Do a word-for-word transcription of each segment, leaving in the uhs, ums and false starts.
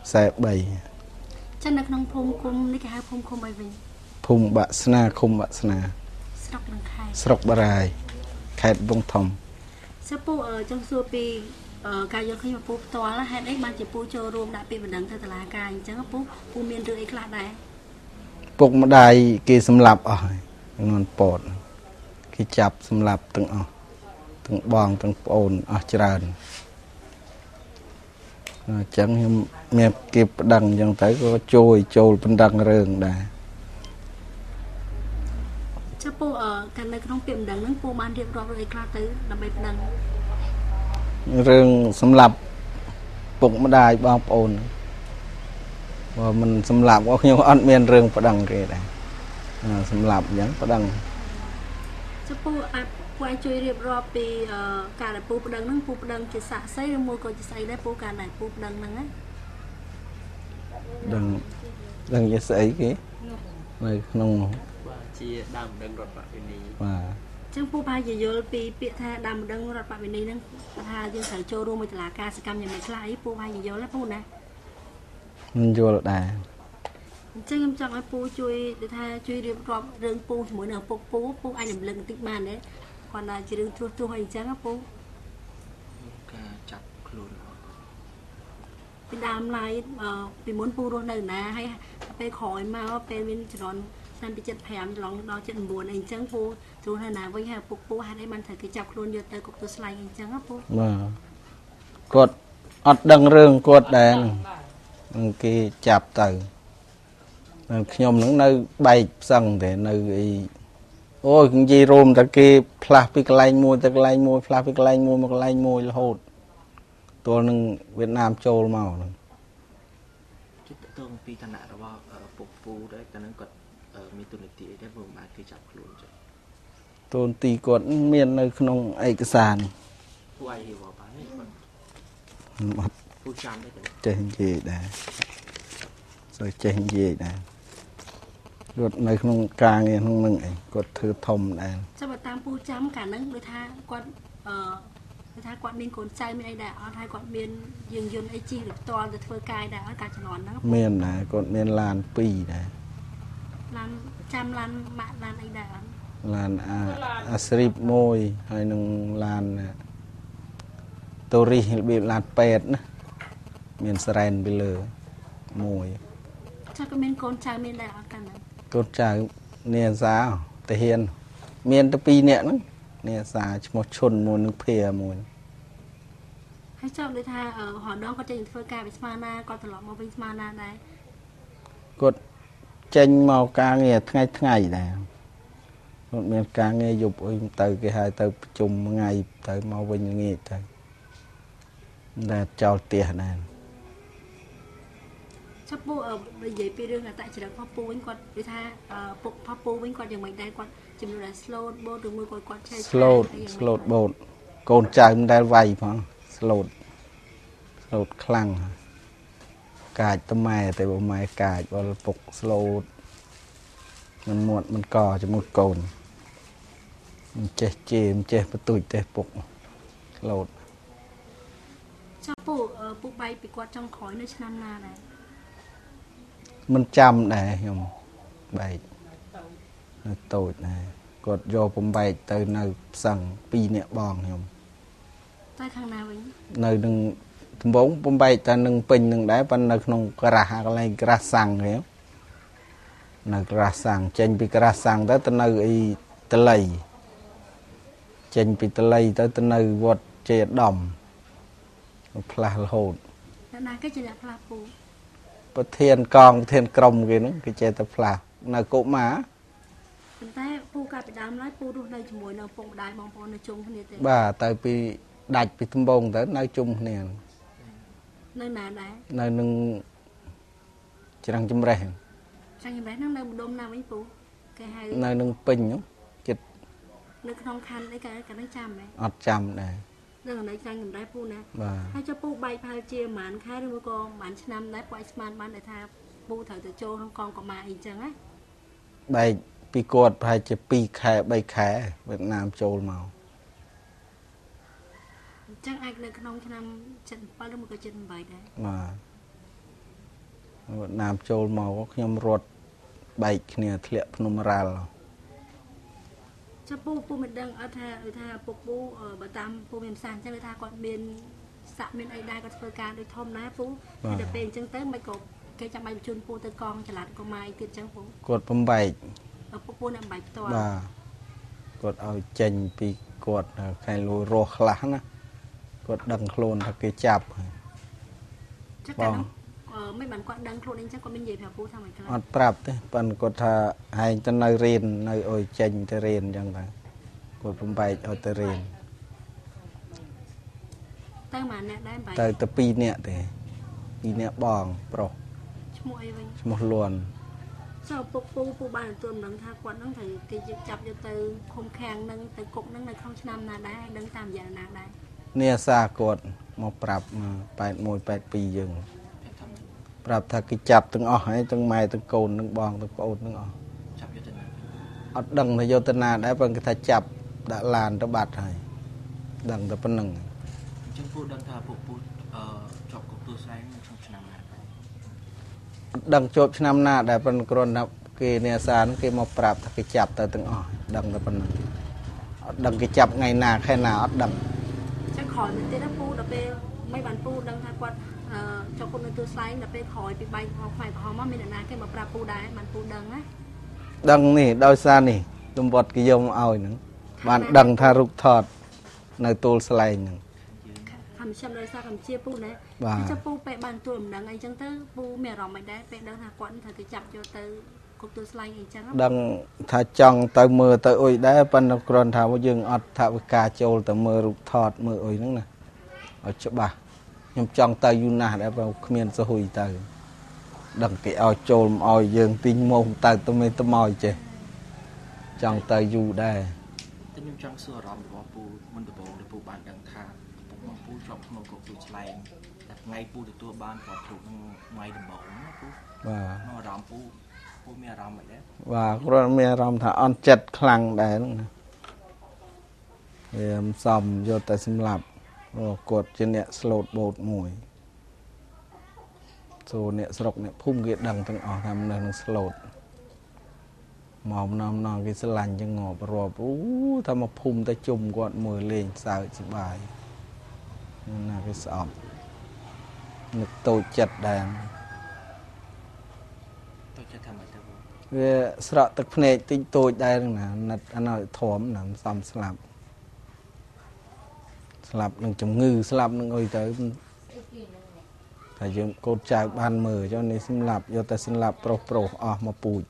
Xe bảy. Chân được nông phùng cung, đi cái hai phùng không bài bình. Phùng bạ sna, khung bạ sna. Sọc nâng khai. Sọc bà rai. Khét bông thầm. Sắp bố ở trong xua bì, cái dân khi mà bố tòa là hết ấy mà chỉ bố cho rôm đã bị vấn đấng thật là cái chẳng bố bố miền rưỡi ấy là đấy. Bố mà đài kì xâm lạp ở. Nôn bột. Khi chạp xâm lạp từng ở. Từng bong, từng ồn ở tràn. Chẳng hiểm mẹp kịp đăng chẳng thấy có trôi trôi bên đăng rừng đà. Chắc bố ở cái nơi không tiệm đấng nâng bố mang điệp rõ rồi là tới là bếp đấng. Rừng xâm lạp bụng mà đài bong ồn. Và mình xâm lạp có nhiều ớt miền rừng bà đăng kì đà. Xâm lạp chẳng bà đăng. Chắc bố bố ai chơi điệp rõ vì cả là bố đấng nâng bố đấng chỉ xạ xây rồi mua coi chỉ xây đấy bố cả này bố đấng nâng á. Đừng đừng như xảy kì. Này không chia đam đừng rọt bạc bên này. Chẳng bố ba giờ vô bị bị tha đam đừng rọt bạc bên này nâng tha dương sở cho rô một là ca sẽ cầm nhà mày lại bố ba giờ vô là bố nè. Mình vô là đà. Chẳng em chọn ai bố chui để tha chui điệp rõ rừng bố mỗi nửa bố bố bố ai làm lần tích bàn đấy. Còn là chỉ đừng thua thua hành chẳng á bố. chặt luôn. Bị đam lại bị muốn bố rồi này nè hayไปขอมาว่าเป็นวินจรอนนั่นไปจัดแผนลองดอจัดบัวเองจังปูจูนนาไว้ให้ปุ๊กปูให้ได้มันถือกิจับครูนเยอะเตยกบตัวสไลด์เองจังครับปูมากดอัดดังเรื่องกดแดงมันกีจับเตยมันขยมหนังในใบสั่งแต่ในโอ้ยจีโรมตะกี้พลาพิกไลมวยตะไลมวยพลาพิกไลมวยมันไลมวยโหดตัวหนึ่งเวียดนามโจลมาจุดต้นปีขนาดว่าปุกปูได้แต่นั้นก็มีตัวนิติได้เพิ่มมาคือจับครูนจ้ะตัวตีกดเมียนในขนมเอกสารผู้ไอ้หัวปลาเนี่ยผู้จำได้แต่เจนจีได้ใส่เจนจีได้รถในขนมกลางเนี่ยขนมหนึ่งกดถือทมได้จะมาตามปูจำกันนั่งโดยท่ากดเอ่อโดยท่ากดมีคนใจไม่ได้ด่าเอาท่ากดเมียนยืนยืนไอจีหรือตอนจะเฟอร์กายด่าเอาการจะนอนนะเมียนนะกดเมียนลานปีได้ลานจำลานมะลานไอด่าลานอาอาสริบมวยให้หนึ่งลานตัวรีบีลานเป็ดนะเมียนสแรนไปเลยมวยถ้าก็เมียนคนใจเมียนด่าเอากันนะกดจากเนียสาแต่เฮียนเมียนตะปีเนี่ยนะเนียสาชมชนมวยนึกเพียมวยให้เจ้าโดยท่าเอ่อหอน้องก็จะเฟอร์กายไปสมานาก็ตลอดมาไปสมานาได้กดเจนมากางเงียทั้งไงทั้งไงนะมันเป็นกางเงียยุบอุ้ยเตยกี่หายเตยจุ่มไงเตยมาวิ่งเงียเตยแต่เจ้าเตี้ยนั่นชอบปูเออไปใหญ่ไปเรื่องอะไรแต่จะได้พ่อปูวิ่งกอดโดยท่าเอ่อปูพ่อปูวิ่งกอดอย่างไม่ได้กอดจิมดูแลสโลดโบดูมือกอดกอดใช่สโลดสโลดโบดโกนใจมันได้ไวพอสโลดสโลดคลั่งกาดต้นไม้แต่บ่ไม้กาดบอลปกสโลดมันหมดมันก่อจะมุดโกนมันเจ๊เจมเจ๊ประตูเจ๊ปกสโลดชอบปูเออปูใบปีกวาดจังขอยในชนามนาเลยมันจำได้ยมใบโตดนะกดโยผมใบเตยในสั่งปีเนี่ยบองยมใต้ข้างนาวิ่งในหนึ่งถึงบ้งผมใบแต่หนึ่งปิ่นหนึ่งได้ปันในขนมกระหากอะไรกระสังเหรอในกระสังเจนปีกระสังแต่ตในไอตะไลเจนปีตะไลแต่ตในวัดเจดดอมพลาโหดแล้วนาก็จะได้พลาปูประเทศกองประเทศกรมกันนึงคือเจตพลาในโกมาเป็นแต่ปูกลายเป็นดำไล่ปูดูในจมูกในปงได้มองพอในจุ่มนี่เต็มบ่าแต่ปีดัดปีทุ่มบงแต่ในจุ่มเนี่ยในนาได้ในหนึ่งจะนั่งจุ่มแรงจังยังไงนั่งในดมน้ำไม่ปูแกให้ในหนึ่งปิ่นเนาะจิตนึกทองคันได้กันกันได้จำไหมอดจำได้เรื่องอะไรจังยังได้ปูนะให้เจ้าปูใบพายเจียหมันแค่เรื่องกองหมันชนำได้ปล่อยสมานบ้านได้ทาปูเถอะจะโจห้องกองก็มาอีกจังไงใบปีกอดพายจะปีแค่ใบแค่เวียดนามโจลมาจังไอ้ในขนมชนำจันป้าลูกมันก็จันใบได้มาណាមចូលមកខ្ញុំរត់បែកគ្នាធ្លាក់ភ្នំរ៉ាល់ចាំពូពូមិនដឹងអត់ថាថាពុកពូបើតាមពូមានផ្សារអញ្ចឹងថាគាត់មានសាក់មានអីដែរគាត់ធ្វើការដូចធំណាពូតែពេលអញ្ចឹងទៅមិនក៏គេចាំបាច់បញ្ជូនពូទៅកងចល័តកុមារទៀតអញ្ចឹងពូគាត់បំបែកពុកពូអ្នកបំបែកផ្ទាល់បាទគាត់ឲ្យចេញពីគាត់ខែលួយរស់ខ្លះណាគាត់ដឹងខ្លួនថាគេចាប់ចឹងតែមិនបានគាត់ដឹងខ្លួនអីចឹងគាត់មាននិយាយប្រាប់ពូថាមិនខ្លះអត់ប្រាប់ទេប៉ុន្តែគាត់ថាឯងទៅនៅរៀននៅអុយចេញទៅរៀនអញ្ចឹងទៅគាត់បំបែកឲ្យទៅរៀនទៅមកអ្នកដែរបែកទៅទៅពីរនាក់ទេពីរនាក់បងប្រុសឈ្មោះអីវិញឈ្មោះលួនចុះពុកពូពូបានទទួលមិនដឹងថាគាត់នឹងត្រូវគេចាប់យកទៅឃុំឃាំងនឹងទៅគុកនឹងនៅក្នុងឆ្នាំណាដែរហើយដឹងតាមរយៈណាដែរនេះអាសាគាត់មកប្រាប់ប៉ែតមួយប៉ែតពីរយើងប្រាប់ថាគេចាប់ទាំងអស់ហើយទាំងម៉ែទាំងកូនទាំងបងទាំងប្អូនទាំងអស់ចាប់យកទៅណាអត់ដឹងថាយកទៅណាដែរប៉ុន្តែគេថាចាប់ដាក់ឡានទៅបាត់ហើយដឹងតែប៉ុណ្្នឹងអញ្ចឹងពូដឹងថាពុកពូអឺជាប់គុកទួលស្លែងក្នុងឆ្នាំណាដែរដឹងជាប់ឆ្នាំណាដែរប៉ុន្តែគ្រាន់តែគេនេះអាសានគេមកប្រាប់ថាគេចាប់ទៅទាំងអស់ដឹងតែប៉ុណ្្នឹងអត់ដឹងគេចាប់ថ្ងៃណាខែណាអត់ដឹងអញ្ចឹងក្រោយទៅទៀតពូដល់ពេលមិនបានពូដឹងថាគាត់អឺចូលគុំនៅទូស្លែងដល់ពេលក្រោយពីបែកហោផ្នែកក្រហមមកមានអ្នកណាគេមកប្រាប់ពូដែរបានពូដឹងណាដឹងនេះដោយសារនេះទំវត្តគេយកមកឲ្យហ្នឹងបានដឹងថារុកថតនៅទូលស្លែងហ្នឹងខំចាំដោយសារកម្ពុជាពូណាចុះពូពេលបានទូលមិនដឹងអីចឹងទៅពូមានអារម្មណ៍មិនដែរពេលដឹងថាគាត់ត្រូវគេចាប់យកទៅគុកទូស្លែងអីចឹងដឹងថាចង់ទៅមើលទៅអុយដែរប៉ុន្តែគ្រាន់ថាយើងអត់ថាវិការចូលទៅមើលរុកថតមើលអុយហ្នឹងណាឲ្យច្បាស់ខ្ញុំចង់ទៅយូរណាស់ដែរបើគ្មានសុហ៊ុយទៅដឹងគេឲ្យចូលមកឲ្យយើងទីងមកទៅទៅមេទៅមកចេះចង់ទៅយូរដែរតែខ្ញុំចង់សួរអារម្មណ៍របស់ពូមុនដំបូងដែលពូបានដឹងថាពុករបស់ពូជាប់ក្នុងគុកទូស្លែងតែថ្ងៃពូទទួលបានគាត់គ្រូនឹងថ្ងៃដំបូងណាពូបាទអារម្មណ៍ពូពូមានអារម្មណ៍មិនដែរបាទគ្រាន់មានអារម្មណ៍ថាអន់ចិត្តខ្លាំងដែរហ្នឹងណាវាមិនសមយកតែសម្លាប់អូគាត់ជាអ្នកស្លូតបូតមួយចូលអ្នកស្រុកអ្នកភូមិគេដឹងទាំងអស់ថានៅនឹងស្លូតមកណំណងគេស្រឡាញ់ចឹងងាប់រាប់អូថាមកភូមិទៅជុំគាត់មើលលេងសើចសប្បាយណាគេស្អប់នឹកតូចចិត្តដែរតូចចិត្តថាម៉េចទៅវាស្រក់ទឹកភ្នែកតិចតូចដែរណាណាត់អានោះធំណាសំស្លាប់ស្លាប់នឹងជំងឺស្លាប់នឹងអុយទៅតែយើងកូនចៅបានមើលចុះនេះសម្លាប់យកតែសម្លាប់ប្រុសប្រុសអស់មកពូជ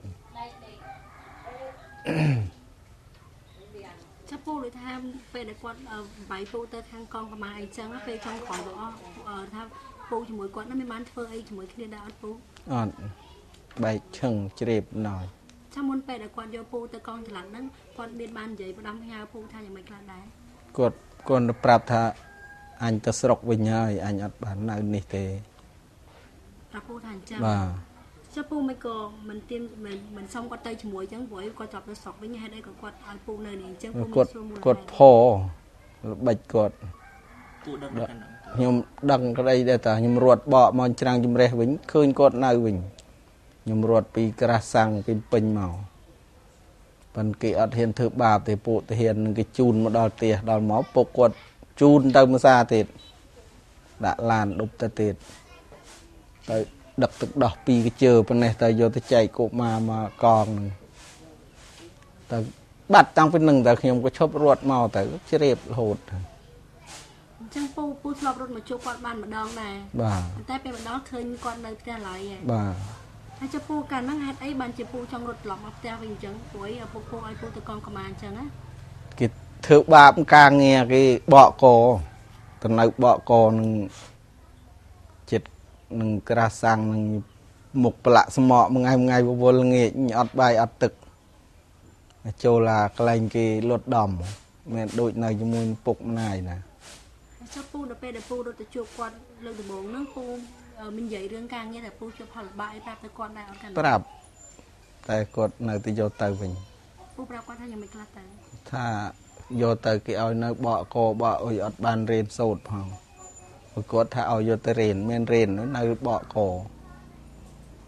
ចាប់ពូដូចថាពេលដែលគាត់បាយពូទៅខាងកងកម្មាអីចឹងពេលចុងក្រោយបងអស់ថាពូជាមួយគាត់នឹងមិនបានធ្វើអីជាមួយគ្នាដែរអត់ពូអត់បែកឈឹងជ្រាបណោះចាំមុនពេលដែលគាត់យកពូទៅកងចល័តហ្នឹងគាត់មានបាននិយាយផ្ដំផ្ញើពូថាយ៉ាងម៉េចខ្លះដែរគាត់គាត់ប្រាប់ថាអញទៅស្រុកវិញហើយអញអត់បាននៅនេះទេប្រាប់ពូថាអញ្ចឹងបាទចុះពូមិនក៏មិនទៀមមិនមិនសុំគាត់ទៅជាមួយអញ្ចឹងព្រោះគាត់ចាប់ទៅស្រុកវិញហេតុអីក៏គាត់ឲ្យពូនៅនេះអញ្ចឹងពូគាត់គាត់ផល្បិចគាត់ពូដឹងដល់ខ្ញុំដឹងក្តីដែរតាខ្ញុំរត់បកមកច្រាំងជំរះវិញឃើញគាត់នៅវិញខ្ញុំរត់ពីក្រាស់សាំងពីពេញមកប៉ុន្តែគេអត់ហ៊ានធ្វើបាបទេពួកទៅហ៊ាននឹងគេជូនមកដល់ផ្ទះដល់មកពុកគាត់ជូនទៅមួយសាទៀតដាក់ឡានដប់ទៅទៀតទៅដឹកទឹកដោះពីរកជើប៉ុណ្ណេះទៅយកទៅចែកកុមារមកកងនឹងទៅបាត់តាំងពីនឹងតែខ្ញុំក៏ឈប់រត់មកទៅជ្រាបរហូតអញ្ចឹងពូពូធ្លាប់រត់មកជួបគាត់បានម្ដងដែរបាទតែពេលម្ដងឃើញគាត់នៅផ្ទះឡើយបាទហើយចុះពូកាលហ្នឹងហេតុអីបានជាពូចង់រត់ត្រឡប់មកផ្ទះវិញអញ្ចឹងព្រោះឪពុកពូឲ្យពូទៅកងកម្មាអញ្ចឹងណាគេធ្វើបាបការងារគេបកកទៅនៅបកកនឹងចិត្តនឹងក្រាស់សាំងនឹងមុខប្រឡាក់ស្មោកមួយថ្ងៃមួយថ្ងៃវល់ងាកអត់បាយអត់ទឹកចូលឡាកន្លែងគេលត់ដំមិនដូចនៅជាមួយពុកម្ដាយណាចុះពូដល់ពេលដែលពូរត់ទៅជួបគាត់លើកដំបូងហ្នឹងពូមាននិយាយរឿងការងារតែពូជួបផលលំបាកអីប្រាប់ទៅគាត់ដែរអត់កាន់ប្រាប់តែគាត់នៅទៅយកទៅវិញពូប្រាប់គាត់ថាយ៉ាងម៉េចខ្លះទៅថាយកទៅគេឲ្យនៅបកកបកអុយអត់បានរៀនសូត្រផងគាត់ថាឲ្យយកទៅរៀនមានរៀននៅបកក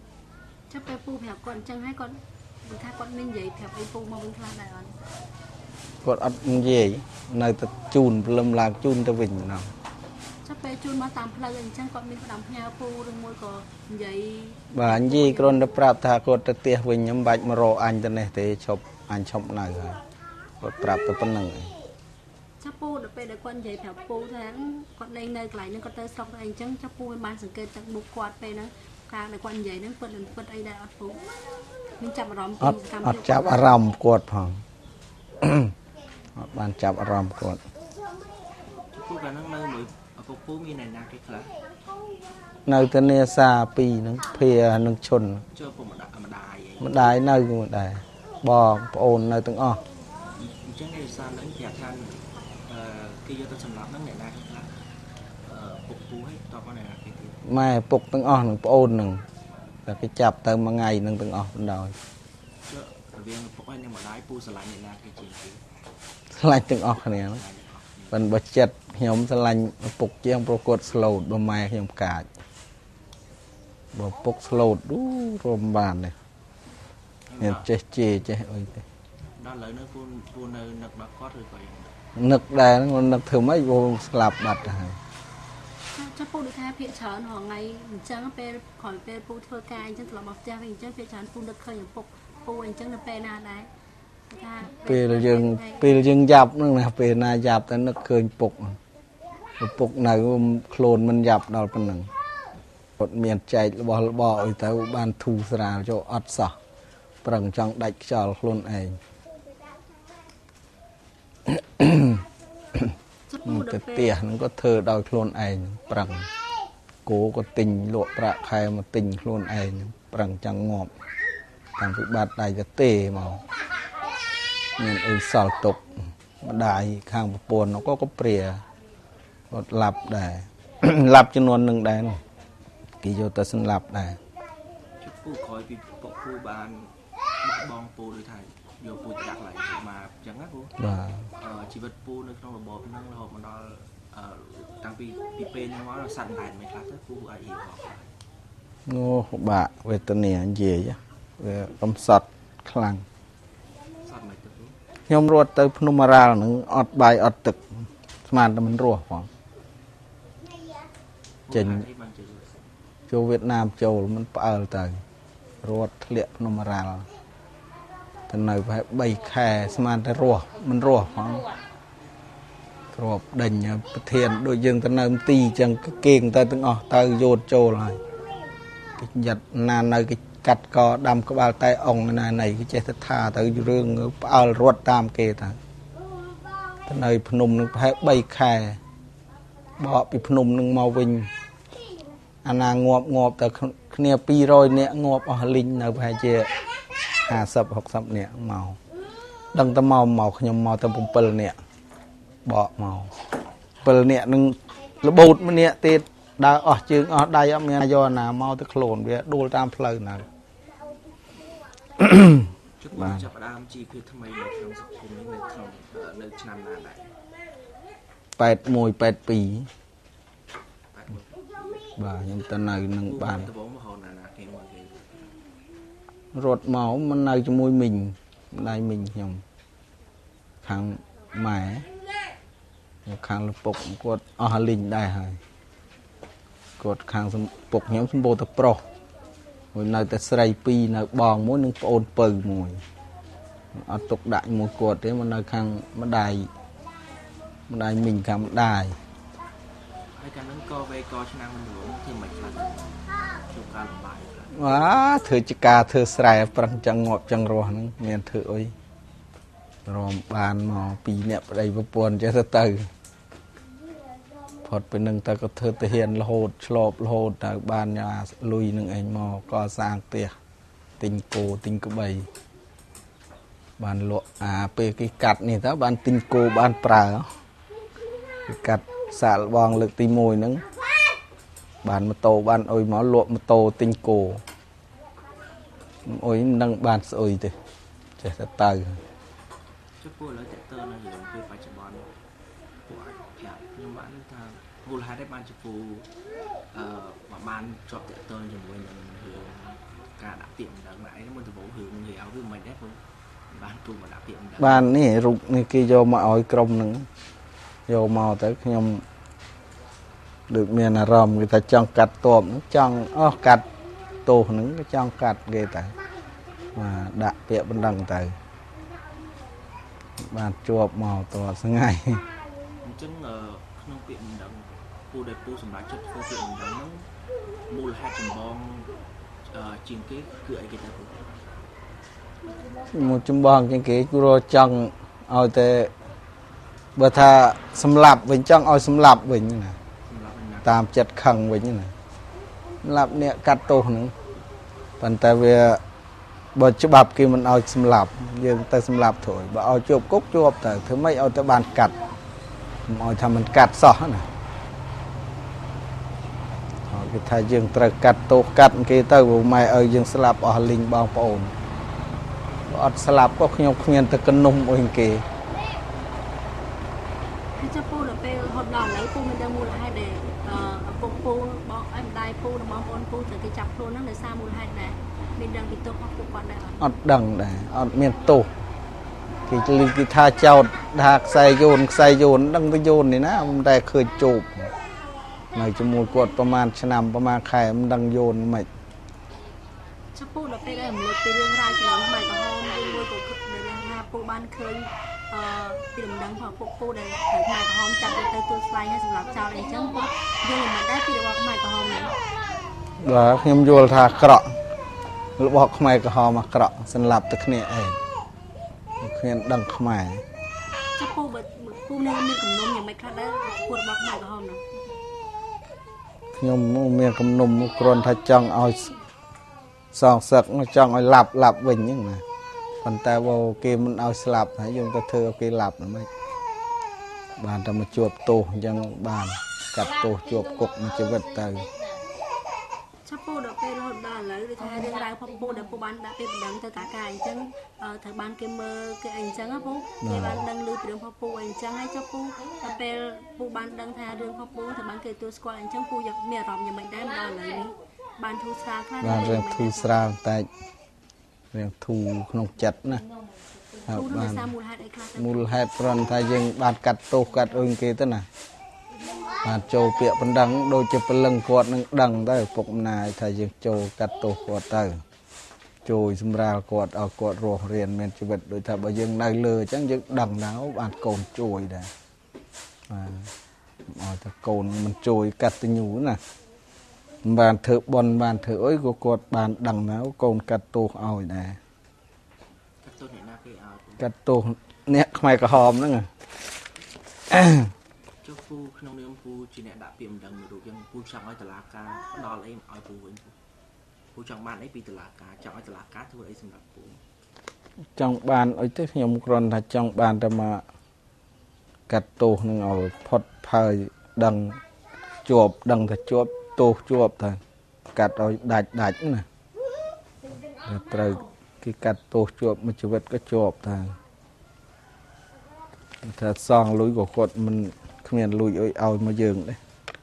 จะไปปูแผลก่อนจังให้ก่อนถ้าก่อนไม่ใหญ่แผลไปปูมาเป็นคลาได้อ่อนគាត់អត់និយាយនៅតែជូនព្រលឹមឡើងជូនទៅវិញណោះจะไปจูนมาตามเพลินจังก่อนมีดำแนวปูหรือมวยก็ใหญ่បាទនិយាយគ្រាន់តែប្រាប់ថាគាត់ទៅផ្ទះវិញខ្ញុំបាច់មករកអញទៅនេះទេឈប់អញឈប់នៅហើយគាត់ប្រាប់ទៅប៉ុណ្្នឹងឯងจะปูเดี๋ยวไปเดี๋ยวก่อนใหญ่แผลปูทั้งก่อนในในไกลนึงก็เตยสอกเองจังจะปูเป็นบ้านสังเกตจากบุกกวาดไปนะกลางในก่อนใหญ่นั้นเปิดเปิดไอ้ได้อัดปูมีจับอารมณ์អត់អត់ចាប់អារម្មណ៍គាត់ផង អត់បានចាប់អារម្មណ៍គាត់ពូកាលហ្នឹងនៅមួយពុកពូមានអ្នកណាគេខ្លះនៅទៅនេសាពីរហ្នឹងភានឹងឈុនចូលពុកម្ដាម្ដាយឯងម្ដាយនៅក៏ដែរបងប្អូននៅទាំងអស់អញ្ចឹងនេសាហ្នឹងគេថាអឺគេយកទៅសម្លាប់ហ្នឹងអ្នកណាគេខ្លះអឺពុកពូឲ្យតបមកអ្នកណាគេទៀតម៉ែពុកទាំងអស់នឹងប្អូននឹងតែគេចាប់ទៅមួយថ្ងៃនឹងទាំងអស់បណ្ដោយចូលរវាងពុកឲ្យនិងម្ដាយពូស្រឡាញ់អ្នកណាគេជាងគេឆ្លាញ់ទាំងអស់គ្នាហ្នឹងប៉ុន្តែបើចិត្តខ្ញុំឆ្លាញ់ឪពុកជាងប្រកួតស្លូតបើម៉ែខ្ញុំកាចបើពុកស្លូតឌូរំបាននេះមានចេះជេរចេះអីទេដល់ឥឡូវនេះពូពូនៅនឹកដល់គាត់ឬក៏យ៉ាងណានឹកដែរហ្នឹងនឹកធ្វើម៉េចវងស្លាប់បាត់ទៅហើយจะปูดูแค่เพียเฉินหัวไงจังเป็นขอนเป็นปูเทือกายจังตลอดมาเจ้าเองจังเพียเฉินปูนึกเคยอย่างปกปูเองจังเป็นนานได้ពេលយើងពេលយើងយ៉ាប់ហ្នឹងណាពេលណាយ៉ាប់តែនឹកឃើញពុកពុកនៅខ្លួនមិនយ៉ាប់ដល់ប៉ុណ្ណឹងគាត់មានចែករបស់របរអីទៅបានធូរស្រាលចូលអត់សោះប្រឹងចង់ដាច់ខ្យល់ខ្លួនឯង ទៅផ្ទះហ្នឹងក៏ធ្វើដោយខ្លួនឯងប្រឹងគោក៏ទិញលក់ប្រាក់ខែមកទិញខ្លួនឯងប្រឹងចង់ងាប់តាំងពីបាត់ដៃទៅទេមកមានអីសល់ទុកម្ដាយខាងប្រពន្ធក៏ក៏ព្រាគាត់ឡាប់ដែរ ឡាប់ចំនួននឹងដែរគេយកទៅសម្លាប់ដែរជពូក្រោយពីពុកពូបានបងពូដូចថាយកពូចាក់ឡើងមកអញ្ចឹងណាពូបាទអឺជីវិតពូនៅក្នុងរបបហ្នឹងរហូតមកដល់អឺតាំងពីពីពេលហ្នឹងមកសัตว์ដែនមិនខ្លះទៅពូអាចរៀបរាប់ដែរអូបាក់វេទនានិយាយវាកំសត់ខ្លាំងសត្វមិនទៅពូខ្ញុំរត់ទៅភ្នំអរ៉ាល់ហ្នឹងអត់បាយអត់ទឹកស្មានតែមិនរស់ផង ចេញអីបានជួយចូលវៀតណាមចូលមិនផ្អើលទៅរត់ធ្លាក់ភ្នំអរ៉ាល់ទៅនៅប្រហែល3ខែស្មានតែរស់មិនរស់ផងទ្របដេញប្រធានដូចយើងទៅនៅមន្ទីរអញ្ចឹងគេងទៅទាំងអស់ទៅយោតចូលហើយគេយ៉ាត់ណានៅគេកាត់កដាំក្បាលតែអងណាណៃគេចេះទៅថាទៅរឿងផ្អើលរត់តាមគេទៅទៅនៅភ្នំនឹងប្រហែល3ខែបកពីភ្នំនឹងមកវិញអាណាងាប់ងាប់តែគ្នា200នាក់ងាប់អស់លីងនៅប្រហែលជា50 60នាក់មកដឹងតែមកមកខ្ញុំមកតែ7នាក់បកមក7នាក់នឹងរបូតម្នាក់ទៀតដើរអស់ជើងអស់ដៃអត់មានយកណាមកទៅខ្លួនវាដួលតាមផ្លូវនៅជពូចាប់ផ្ដើមជីវភាពថ្មីនៅក្នុងសង្គមនេះនៅក្នុងនៅឆ្នាំណាដែរ 81 82 បាទបាទខ្ញុំទៅនៅនឹងបានដំបូងមកហៅណាណាគេមកគេរត់មកមិននៅជាមួយមីងម្ដាយមីងខ្ញុំខាងម៉ែខាងលពុកគាត់អស់លីងដែរហើយគាត់ខាងពុកខ្ញុំសម្បូរតែប្រុសមួយនៅតែស្រីពីរនៅបងមួយនិងប្អូនពៅមួយអត់ទុកដាក់មួយគាត់ទេមកនៅខាងម្ដាយម្ដាយមីងខាងម្ដាយហើយកាលហ្នឹងក៏វេកឆ្នាំមិនរួងធ្វើមិនខ្លះជួបការលំបាកខ្លះវ៉ាធ្វើជាការធ្វើស្រែប្រឹងចឹងងាប់ចឹងរស់ហ្នឹងមានធ្វើអីរំបានមកពីរអ្នកប្តីប្រពន្ធចេះទៅទៅផុតពីនឹងទៅក៏ធ្វើទៅហ៊ានរហូតឆ្លប់រហូតទៅបានញ៉ាលុយនឹងឯងមកក៏សាងផ្ទះទិញគោទិញក្បីបានលក់អាពេលគេកាត់នេះទៅបានទិញគោបានប្រើគេកាត់សាកល្បងលើកទី1ហ្នឹងបានម៉ូតូបានអុយមកលក់ម៉ូតូទិញគោអុយមិនដឹងបានស្អុយទេចេះតែទៅជពូឥឡូវតើតើនៅរឿងពេលបច្ចុប្បន្នពួកអាចប្រាប់ខ្ញុំបានថាមូលហេតុឯបានជពូអឺបានជាប់តើតើជាមួយនឹងរឿងការដាក់ពាក្យមិនដឹងណាឯងមុនទៅហឺនិយាយឲ្យវាមិនដែរពូបានទូមកដាក់ពាក្យមិនដឹងបាននេះរូបនេះគេយកមកឲ្យក្រុមហ្នឹងយកមកទៅខ្ញុំដូចមានអារម្មណ៍គេថាចង់កាត់តបចង់អស់កាត់ទោសហ្នឹងក៏ចង់កាត់គេតែបាទដាក់ពាក្យបណ្ដឹងទៅបានជាប់មកតស្ងាយអញ្ចឹងក្នុងពាក្យបណ្ដឹងពូដែលពូសម្រាប់ចិត្តធ្វើពាក្យបណ្ដឹងហ្នឹងមូលហេតុចម្បងជាងគេគឺអីគេទៅពូមួយចម្បងជាងគេគឺរចង់ឲ្យតែបើថាសម្លាប់វិញចង់ឲ្យសម្លាប់វិញណាតាមចិត្តខឹងវិញណាសម្លាប់អ្នកកាត់ទោសហ្នឹងប៉ុន្តែវាបើច្បាប់គេមិនឲ្យសម្លាប់យើងទៅសម្លាប់thôiបើឲ្យជាប់គុកជាប់ទៅធ្វើម៉េចឲ្យទៅបានកាត់មិនឲ្យថាមិនកាត់សោះណាគេថាយើងត្រូវកាត់ទោសកាត់គេទៅព្រោះម៉ែឲ្យយើងស្លាប់អស់លីងបងប្អូនបើអត់ស្លាប់ក៏ខ្ញុំគ្មានទៅកនុំអីគេគឺចាប់ពូដល់ពេលហត់ដល់ឥឡូវពូមិនដឹងមូលហេតុដែលអពុកពូបងអីម្ដាយពូនិងបងប្អូនពូត្រូវគេចាប់ខ្លួនហ្នឹងដោយសារមូលហេតុដែរមានដឹងពីទោសរបស់ពួកគាត់ដែរអត់ដឹងដែរអត់មានទោសគេជឿគេថាចោតថាខ្សែយូនខ្សែយូនដឹងទៅយូននេះណាមិនតែឃើញជោបនៅជាមួយគាត់ប្រហែលឆ្នាំប្រហែលខែមិនដឹងយូនមិនចាប់ពូដល់ពេលដែលរំលឹកពីរឿងរ៉ាវចំណងផ្នែកក្រហមមួយក៏ដែលថាពូបានឃើញអឺពីដំណឹងរបស់ពុកពូដែលត្រូវផ្នែកក្រហមចាប់ទៅទូស្វែងឲ្យសម្រាប់ចោលអីចឹងគាត់យល់មិនដែរពីរបស់ផ្នែកក្រហមហ្នឹងបាទខ្ញុំយល់ថាក្រក់របស់ខ្មែរក្រហមអាក្រក់សម្លាប់តែគ្នាឯងគ្មានដឹងខ្មែរចាប់ពូបើពូនៅមានគំនុំយ៉ាងម៉េចខ្លះដែរពួករបស់ខ្មែរក្រហមហ្នឹងខ្ញុំមានគំនុំគ្រាន់ថាចង់ឲ្យសងសឹកចង់ឲ្យឡាប់ឡាប់វិញហ្នឹងណាប៉ុន្តែបើគេមិនឲ្យស្លាប់ហើយយើងទៅធ្វើឲ្យគេឡាប់ហ្មងបានតែមកជាប់ទោសអញ្ចឹងបានកាត់ទោសជាប់គុកមួយជីវិតទៅចាប់ពូដល់ពេលរហូតដល់ឥឡូវដូចថារឿងរ៉ាវផងពូដែលពូបានដាក់ពេលបណ្ដឹងទៅតាការអញ្ចឹងត្រូវបានគេមើលគេអីអញ្ចឹងណាពូគេបានដឹងឮពីរឿងផងពូអីអញ្ចឹងហើយចាប់ពូដល់ពេលពូបានដឹងថារឿងផងពូត្រូវបានគេទទួលស្គាល់អញ្ចឹងពូយកមានអារម្មណ៍យ៉ាងម៉េចដែរមកដល់ឥឡូវនេះបានធូរស្រាលខ្លះបានរឿងធូរស្រាលតែរឿងធូរក្នុងចិត្តណាហើយបានមូលហេតុអីខ្លះមូលហេតុគ្រាន់តែយើងបានកាត់ទោសកាត់អីគេទៅណាបានចូលពាក្យបណ្ដឹងដូចជាព្រលឹងគាត់នឹងដឹងទៅពុកអំណាយថាយើងចូលកាត់ទោសគាត់ទៅជួយសម្រាលគាត់ឲ្យគាត់រស់រៀនមានជីវិតដូចថាបើយើងនៅលើអញ្ចឹងយើងដឹងណាស់បានកូនជួយដែរបាទឲ្យតែកូនមិនជួយកាត់ទញ្ញូណាបានធ្វើបន់បានធ្វើអីក៏គាត់បានដឹងណាស់កូនកាត់ទោសឲ្យដែរកាត់ទោសអ្នកណាគេឲ្យកាត់ទោសអ្នកខ្មែរក្រហមហ្នឹងចុះពូក្នុងនាមពូជាអ្នកដាក់ពាក្យបណ្ដឹងមួយរូបយ៉ាងពូចង់ឲ្យតុលាការផ្ដល់អីឲ្យពូវិញពូចង់បានអីពីតុលាការចង់ឲ្យតុលាការធ្វើអីសម្រាប់ពូចង់បានអីទេខ្ញុំគ្រាន់តែចង់បានតែមកកាត់ទោសនឹងឲ្យផុតផើយដឹងជាប់ដឹងថាជាប់ទោសជាប់ទៅកាត់ឲ្យដាច់ដាច់ណាត្រូវគេកាត់ទោសជាប់មួយជីវិតក៏ជាប់ទៅថាសងលុយក៏គាត់មិនគ្មានលុយអីឲ្យមកយើងដែរ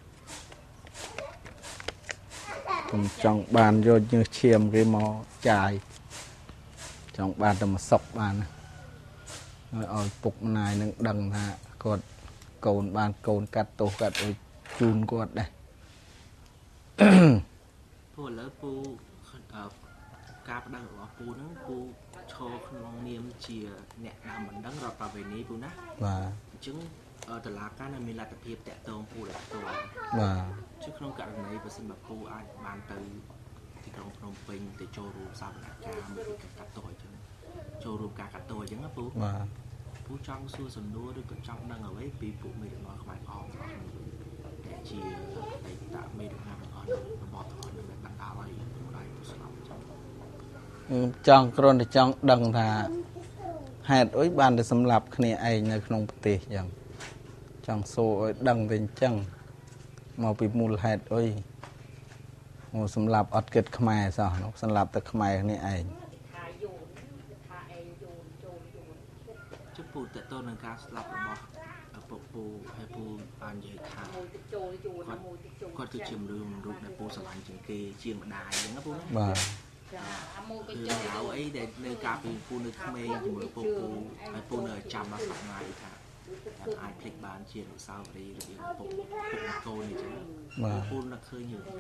ខ្ញុំចង់បានយកញើសឈាមគេមកចាយចង់បានតែមកសុកបានឲ្យពុកម្ដាយនឹងដឹងថាគាត់កូនបានកូនកាត់ទោសកាត់អីជូនគាត់ដែរពូឥឡូវពូការបណ្ដឹងរបស់ពូហ្នឹងពូឈរក្នុងនាមជាអ្នកតាមបណ្ដឹងរដ្ឋបាលវេនីពូណាបាទអញ្ចឹងតឡាការនៅមានលទ្ធភាពតាក់ទងពូដោយផ្ទាល់បាទ chứក្នុងករណីបើសិនបើពូអាចបានទៅទីក្រុងភ្នំពេញទៅចូលរួមសវនកម្មមួយការកាត់ទោសអញ្ចឹងចូលរួមការកាត់ទោសអញ្ចឹងណាពូបាទពូចង់សួរសំណួរឬក៏ចង់ដឹងអ្វីពីពួកមេដឹកនាំខ្មែរអមតែជាតែតាមេដឹកនាំរបស់របស់របស់នឹងបណ្ដាលឲ្យម្ដាយពូស្លាប់អញ្ចឹងចង់គ្រាន់តែចង់ដឹងថាហេតុអីបានទៅសម្លាប់គ្នាឯងនៅក្នុងប្រទេសអញ្ចឹងចង់សួរឲ្យដឹងទៅអញ្ចឹងមកពីមូលហេតុអីមកសម្លាប់អត់គិតខ្មែរសោះនោះសម្លាប់តែខ្មែរនេះឯងជពូតទៅនឹងការស្លាប់របស់ពុកពូហើយពូបាននិយាយថាគាត់គាត់គឺជាមនុស្សមនុស្សដែលពូស្រឡាញ់ជាងគេជាម្ដាយអញ្ចឹងណាពូបាទអคือเราไอ้เด็กในการเป็นผู้นึกเมย์เหมือนปูปูไอ้ปูเนยจำมาสักไงค่ะอย่างไอ้พลิกบานเชียร์หรือซาวรีหรือปูปูนักโกนี่ใช่ไหมปูนักเคยอยู่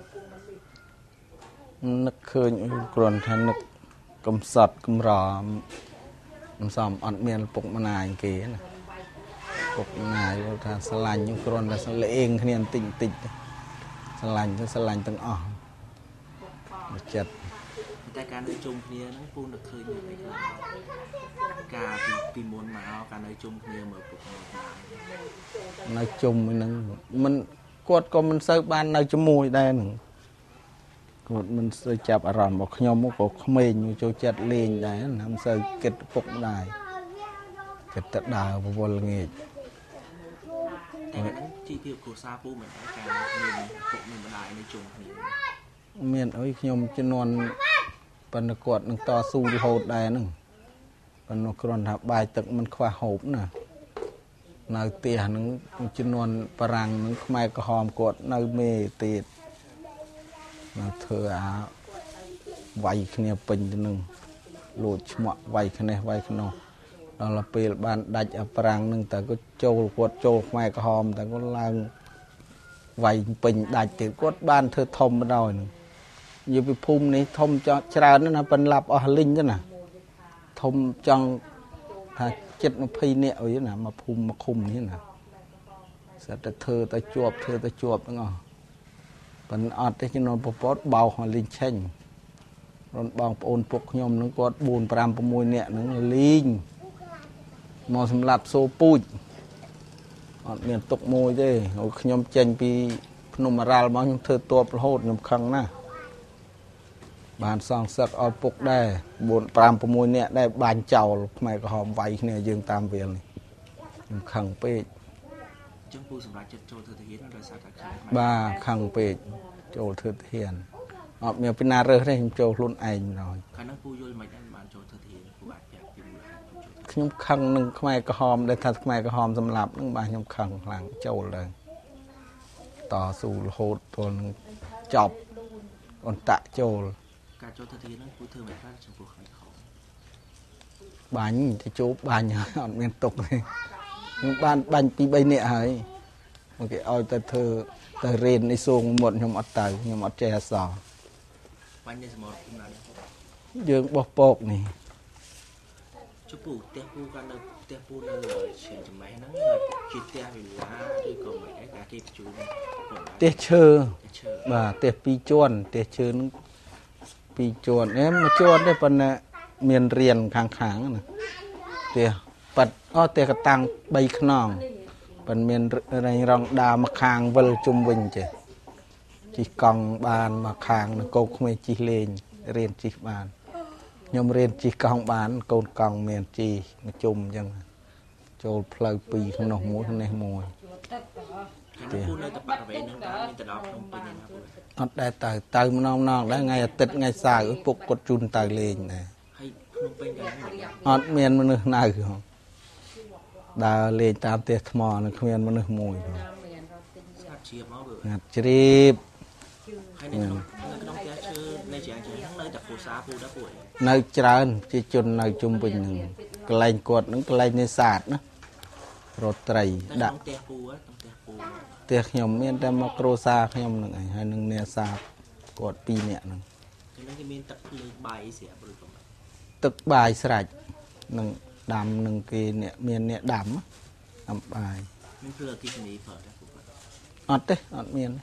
นักเคยกรอนทันนักกำสัดกำรามสอมอัดเมียนปกมานายเก๋นะปกนายว่าทางสลันยุกรอนแต่สละเองคะแนนติ่งติ่งสลันก็สลันตั้งอ่อนจัดแต่การในจุ่มเนียนั่งปูนักเคยอยู่ในการปีมนมาเอาการในจุ่มเนียเหมือนปกมานในจุ่มมันมันกดก็มันเสิร์ฟบ้านในจมูกได้หนึ่งกดมันเสิร์ฟจับอารมณ์บอกขยมบอกขมิ้นอยู่โจจัดเลนได้ทำเสิร์ฟเก็ดปกได้เก็ดตัดดาวบวลเงี้ยแต่นั้นที่ที่กูซาปูเหมือนการเงินปกเงินบันไดในจุ่มเนียเมียนเอ้ยขยมจะนอนปันกวดนึงต่อสู้โหดได้นึงปันกรอนทับใบตึกมันคว้าหอบน่ะนายเตียนึงจะนอนปรังนึงไม่กระหอมกดนายเมตีดนายเธออาไวขณีเป็นนึงโหลดฉมะไวขณีไวขนมเราละเปิดบ้านดัดปรังนึงแต่ก็โจลกดโจลไม่กระหอมแต่ก็ลางไวเป็นดัดติดกดบ้านเธอทอมมาดอยนึงอยู่ไปพุ่มนี้ทมจชรานั่นนะเป็นหลับอลิงจ้ะนะทมจังถ้าเจ็ดมาพีเนี่ยเอาอยู่นะมาพุ่มมาคุมนี่นะเสร็จแต่เธอแต่จวบเธอแต่จวบนั่นอ่ะเป็นอัดที่จะนอนปปอดเบาหอลิงเช่งรอนบางโอนปกยมนึงกอดบูนปรามประมวยเนี่ยนึงลิงมอสำหรับโซปุยอัดเมียนตกมวยเด้เอาขยมเจนปีพนมราลบางยมเธอตัวประโหดยมคังนะบานซองสักเอาปกได้บนปรามประมวยเนี่ยได้บานเจ้าไม่ก็หอมไว้เนี่ยยืนตามเวียนนี่ขังเป็ดจังปูสำหรับจะโจเธอเทียนโดยสารขังบ้าขังเป็ดโจเธอเทียนออกเมียเป็นนาเรือได้โจรุ่นไอ้หน่อยขันนั่งปูโยนมาดันบานโจเธอเทียนปูอาจจะเป็นขยมขังหนึ่งไม่ก็หอมได้ทัดไม่ก็หอมสำหรับนึ่งบานขยมขังหลังโจเลยต่อสู้โหดตัวนึงจบอันตะโจการโจทย์ทีนั้นผู้เธอหมายว่าจะปลูกขายของบ้านจะโจบ้านอย่างอ่อนเมียนตกเลยบ้านบ้านปีใบเนี่ยหายโอเคเอาแต่เธอแต่เรียนในทรงหมดยมอัดไตยมอัดแจสอบ้านในสมรภูมินั้นยืงบกปกนี่จะปลูกเตี้ยปูกันเลยเตี้ยปูนั่นเลยเฉียนจะไม่นั่งคิดเตี้ยไปหรือว่าด้วยกองไอ้การที่จูนเตี้ยเชื่อบ่าเตี้ยปีจวนเตี้ยเชื่อปีจวนเอ๊ะมาจวนได้ปนเมียนเรียนขางๆนะเตี้ยปัดอ้อเตี้ยกระตังใบขนองปนเมียนอะไรรองดามาคางวัลจุมวิญเจจีกองบานมาคางนะโกขมจีเลนเรียนจีบานยมเรียนจีกองบานโกนกองเมียนจีมาจุมยังโจลเพลย์ปีขนมมูขนมมวยเตี้ยอัดได้ตายตายมันนองๆได้ไงติดไงสายปุกกดจุนตายเลนนะอัดเมียนมันนึกนายของดาเลนตามเตี้ยทมอนึกเมียนมันนึกมวยงัดจีบในจานจีจนในจุ่มเป็นหนึ่งกลายกดนึงกลายในศาสตร์นะรถไตรดักเตียขยมเมียนแต่มาโครซาขยมหนึ่งไอ้ให้หนึ่งเนี่ยซากดปีเนี่ยหนึ่งตึกใบสลัดหนึ่งดำหนึ่งกีเนี่ยเมียนเนี่ยดำดำใบอัดเด้อัดเมียน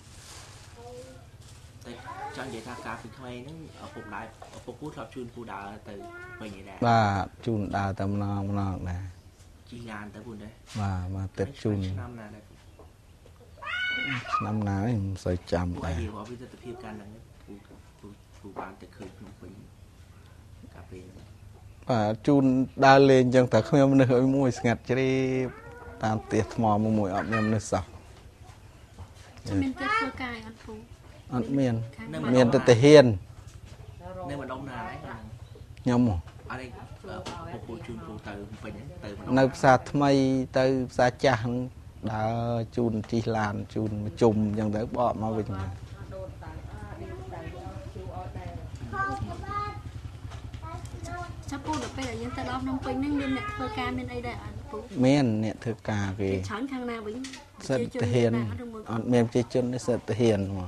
จังเดียร์การฝึกทำไมนั่งปลุกได้ปลุกพูดขับจูนปูดาแต่ไปไงได้บ้าจูนดาแต่มนองมนองนะจีงานแต่บุญได้มามาเต็ดจูนน้ำนาได้น้ำนาเนี่ยใส่จำไปว่าพิจารณาเพียบกันนั่งปูปูปูบานแต่เคยขนมเป็นกาแฟว่าจูนดาเลนจังแต่เขาไม่ได้เคยมวยสงัดจะได้ตามเตี้ยมอมมวยออกเนี่ยมันสับจะเป็นเตี้ยตัวกายอันปูอันเมียนเมียนแต่แต่เฮียนในวันดองนาได้ยำหมออะไรปูจูนปูเตอร์เป็นเตอร์ในภาษาทำไมเตอร์ภาษาจังดาจูนจีลานจูนมาจุ่มอย่างเดิมบอกมาเป็นไง Chắc phu được bây giờ dân ta đó nông pin nên nên nè thơ ca nên ai đây à phu មានអ្នកធ្វើការគេច្រើនខាងណាវិញសិតទាហានអត់មានប្រជាជនទេសិតទាហានហ្មង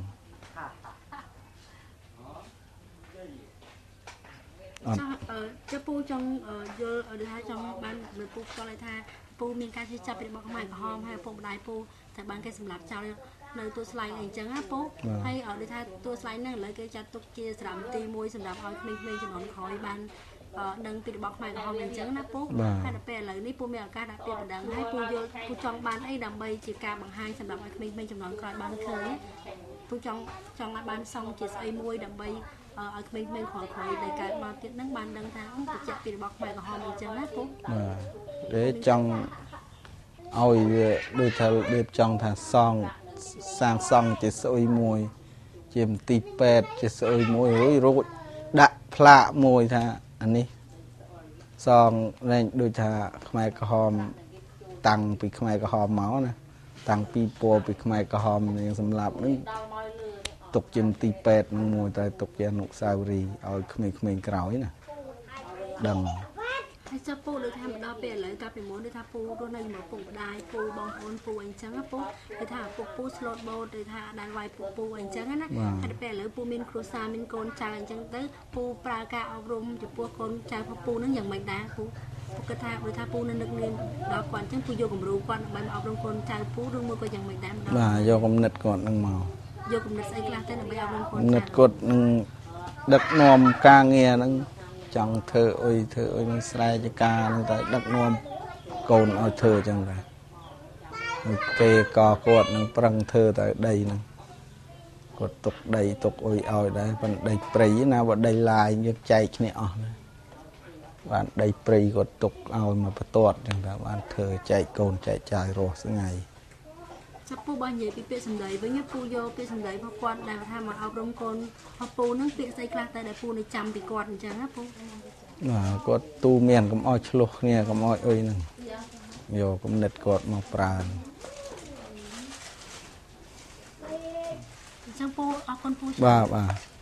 ចាពូចង់យល់ដូចថាចង់បានមើលពូផ្ទាល់ឲ្យថាពូមានការជិះចាប់ពីរបស់ខ្មែរក្រហមហើយពុកម្ដាយពូតែបានគេសម្លាប់ចោលនៅទួលស្លែងអីចឹងណាពូហើយដូចថាទួលស្លែងហ្នឹងឥឡូវគេចាត់ទុកជាសារមន្ទីរមួយសម្រាប់ឲ្យក្មេងៗជំនាន់ក្រោយបានដឹងពីរបស់ខ្មែរក្រហមអញ្ចឹងណាពូហើយដល់ពេលឥឡូវនេះពូមានឱកាសដាក់ពាក្យបណ្ដឹងហើយពូយល់ពូចង់បានអីដើម្បីជាការបង្ហាញសម្រាប់ឲ្យក្មេងៗជំនាន់ក្រោយបានឃើញពូចង់ចង់ឲ្យបានសង់ជាស្អីមួយដើម្បីឲ្យក្មេងៗក្រោយៗដែលកើតមកទៀតហ្នឹងបានដឹងថាបច្ចៈពីរបស់ខ្មែរក្រហមអញ្ចឹងណាពូបាទទេចង់ឲ្យវាដូចថារៀបចង់ថាសង់សាងសង់ជាស្អុយមួយជាមន្ទីរពេទ្យជាស្អុយមួយរួចរួចដាក់ផ្លាកមួយថាអានេះសង់លែងដូចថាខ្មែរក្រហមតាំងពីខ្មែរក្រហមមកណាតាំងពីពណ៌ពីខ្មែរក្រហមនឹងសម្លាប់នឹងទុកជាមន្ទីរពេទ្យនឹងមួយតែទុកជាអនុស្សាវរីយ៍ឲ្យក្មេងៗក្រោយណាដឹងហើយចាប់ពូដូចថាមកដល់ពេលឥឡូវកាលពីមុនដូចថាពូរស់នៅជាមួយពុកម្ដាយពូបងប្អូនពូអីចឹងណាពូដូចថាពុកពូស្លូតបូតដូចថាដែលវាយពុកពូអីចឹងណាហើយដល់ពេលឥឡូវពូមានគ្រួសារមានកូនចៅអីចឹងទៅពូប្រើការអប់រំចំពោះកូនចៅរបស់ពូនឹងយ៉ាងម៉េចដែរពូពូគិតថាដូចថាពូនៅនឹកនាងដល់គាត់ចឹងពូយកគំរូគាត់ដើម្បីអប់រំកូនចៅពូឬមួយក៏យ៉ាងម៉េចដែរបាទយកគំនិតគាត់នឹងមកយកគំនិតស្អីខ្លះទៅដើម្បីអប់រំកូនចៅគំនិតគាត់នឹងដឹកនាំការងារហ្នឹងចង់ធ្វើអុយធ្វើអុយនឹងស្រែចការនឹងតែដឹកនាំកូនឲ្យធ្វើអញ្ចឹងដែរគេក៏គាត់នឹងប្រឹងធ្វើតែដីហ្នឹងគាត់ទុកដីទុកអុយឲ្យដែរប៉ុន្តែដីព្រៃណាបើដីឡាយយើងចែកគ្នាអស់បានដីព្រៃគាត់ទុកឲ្យមកបន្ទាត់អញ្ចឹងតែបានធ្វើចែកកូនចែកចាយរស់ថ្ងៃចាប់ពូបើនិយាយពីពាក្យសម្ដីវិញពូយកពាក្យសម្ដីរបស់គាត់ដែលថាមកអប់រំកូនរបស់ពូនឹងពាក្យស្អីខ្លះតែដែលពូនៅចាំពីគាត់អញ្ចឹងណាពូបាទគាត់ទូមានកុំអោយឆ្លោះគ្នាកុំអោយអុយហ្នឹងយកគំនិតគាត់មកប្រើអញ្ចឹងពូអរគុណពូបាទបាទ